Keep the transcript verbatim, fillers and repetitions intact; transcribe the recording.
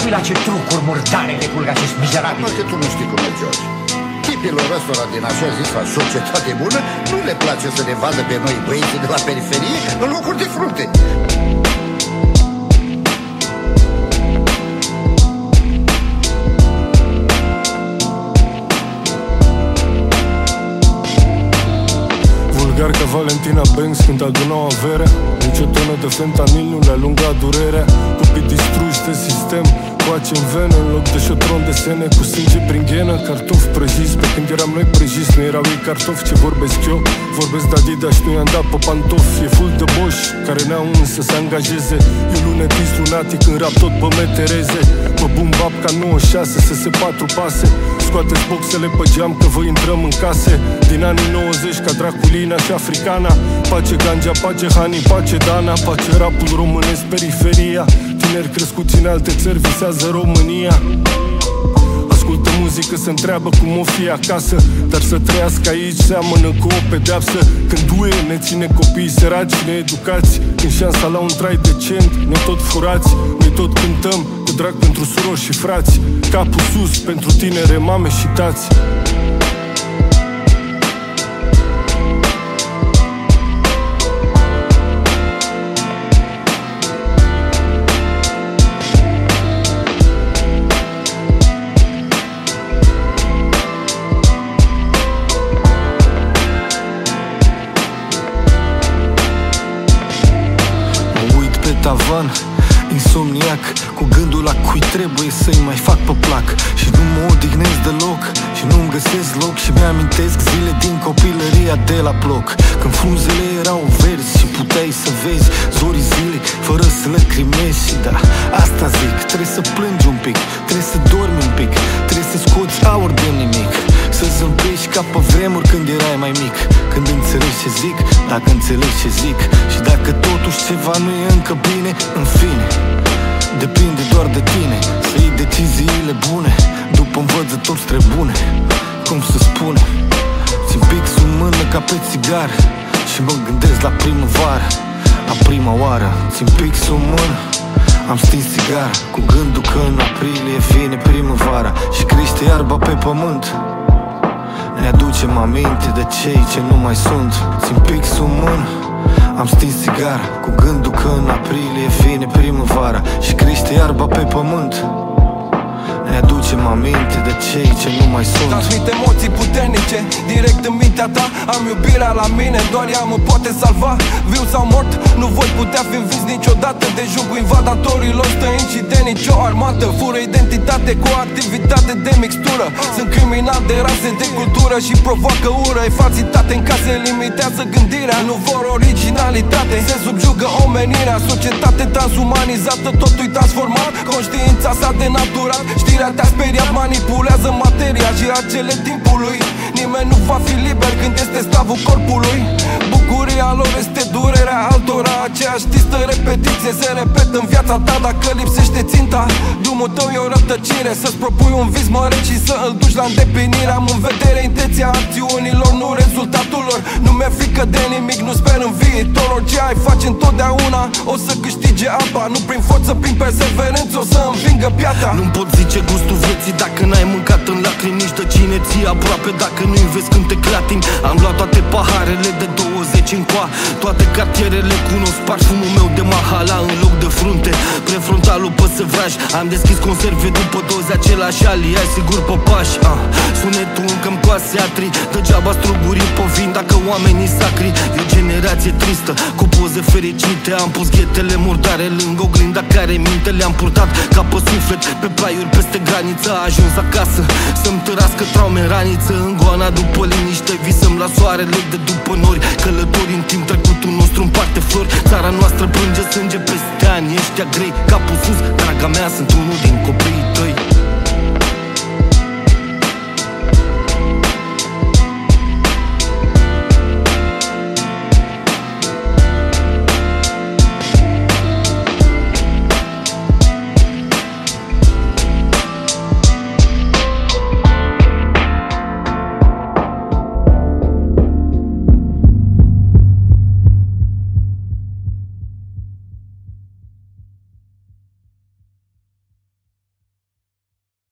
spui la ce trucuri murdare recurg acești mizerabili? Mă, că tu nu știi cum e, George. Tipilor ăstora din așa zisă societate bună nu le place să ne vadă pe noi băieții de la periferie în locuri de frunte. Vulgar ca Valentina Banks când adunau averea. Nici o tonă de fentanil nu le-a lungat durerea. Copii distruși de sistem, coace în venă în loc de șotron de sene cu sânge prin ghenă. Cartofi prăjiți, pe când eram noi prăjiți, nu erau ei cartofi. Ce vorbesc eu? Vorbesc de Adidas, nu i-am dat pe pantofi. E full de boși care n-au însă să angajeze. Eu lunetist lunatic în rap tot pe metereze. Mă bum bap ca nouă șase, să se patru pase. Scoateți boxele pe geam că vă intrăm în case. Din anii nouăzeci ca Draculina și Africana. Pace ganja, pace Hani, pace Dana. Pace rapul românesc, periferia. Tineri crescuți în alte țări visează România. Ascultă muzică, se întreabă cum o fi acasă. Dar să trăiască aici seamănă cu o pedeapsă. Când duie, ne ține copiii săraci needucați. Când șansa la un trai decent, noi tot furați. Noi tot cântăm cu drag pentru surori și frați. Capul sus pentru tinere mame și tați. Tavan, insomniac, cu gândul la cui trebuie să-i mai fac pe plac. Și nu mă odihnesc deloc și nu-mi găsesc loc. Și mi-amintesc zile din copilăria de la bloc, când frunzele erau verzi și puteai să vezi zorii zilei fără să lăcrimezi. Și da, asta zic, trebuie să plângi un pic, trebuie să dormi un pic, trebuie să scoți aur de nimic, să zâmbești ca pe vremuri când erai mai mic. Când înțelegi ce zic, dacă înțelegi ce zic. Și dacă totuși ceva nu e încă bine, în fine, depinde doar de tine să iei deciziile bune după învățători străbune. Cum să spune, țin pixul în mână ca pe țigară și mă gândesc la primăvară, la prima oară. Țin pixul în mână, am stins țigara, cu gândul că în aprilie vine primăvara și crește iarba pe pământ. Ne aducem aminte de cei ce nu mai sunt. Țin pixul în mână, am stins țigara, cu gândul că în aprilie vine primăvara și crește iarba pe pământ. Ne aducem aminte de cei ce nu mai sunt. Transmit emoții puternice direct în mintea ta. Am iubirea la mine, doar ea mă poate salva. Viu sau mort, nu voi putea fi învins niciodată de jugul invadatorilor străini și de nicio armată. Fură identitate cu activitate de mixtură. Sunt criminal de rase, de cultură și provoacă ură. E falsitate în case, limitează gândirea. Nu vor originalitate, se subjugă omenirea. Societate transumanizată, totul-i transformat. Conștiința s-a denaturat. Știrea te-a speriat, manipulează materia și acele timpului. Nimeni nu va fi liber când este sclavul corpului. Bucuria lor este durerea altora. Aceeași tristă repetiție se repetă în viața ta. Dacă lipsește ținta, drumul tău e o rătăcire. Să-ți propui un vis măreț și să îl duci la îndeplinire. Am în vedere intenția acțiunilor, nu rezultatul lor. Nu mi-e frică de nimic, nu sper în viitor. Orice ai face întotdeauna o să câștige apa. Nu prin forță, prin perseverență o să învingă piatra. Nu-mi pot zice gustul vieții dacă n-ai mâncat în lacrimi. Nici de cine ții aproape dacă nu-i vezi când te clatim. Am luat toate paharele de douăzeci încoa, toate cartierele cunosc parfumul meu de mahala în loc de frunte. Prefrontalul pe săvraj, am deschis conserve după doze același aliaj, sigur pe pași. ah. Sunetul încă-mi coase atri, degeaba strugurii pe vin dacă oamenii sacri. E o generație tristă, cu poze fericite. Am pus ghetele murdare lângă oglinda care minte. Le-am purtat ca pe suflet pe plaiuri peste graniță. A ajuns acasă să-mi tărască traume în raniță. În goana după liniște visăm la soarele de după nori. Călători în timp, trecutul nostru împarte flori. Țara noastră plânge sânge peste ani ăștia grei. Capul sus, draga mea, sunt unul din copiii tăi.